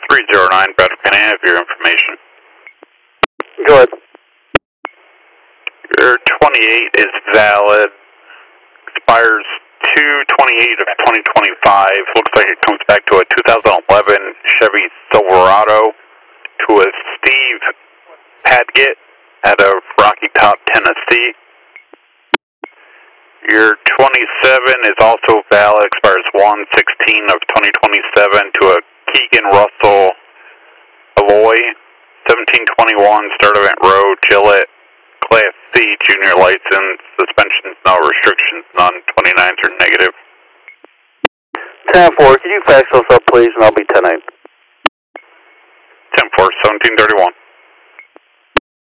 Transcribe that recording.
309, Brad, can I have your information? Go ahead. Your 28 is valid. Expires 2/28 of 2025. Looks like it comes back to a 2011 Chevy Silverado to a Steve Padgett out of Rocky Top, Tennessee. Your 27 is also valid. Expires 1/16 of 2027 to a Keegan Russell Alloy 1721 Sturdivant Road, Gillette. Class C, junior license, suspensions, no restrictions, none, 29s are negative. 10-4, can you fax those up, please, and I'll be 10-8. 10-4, 1731.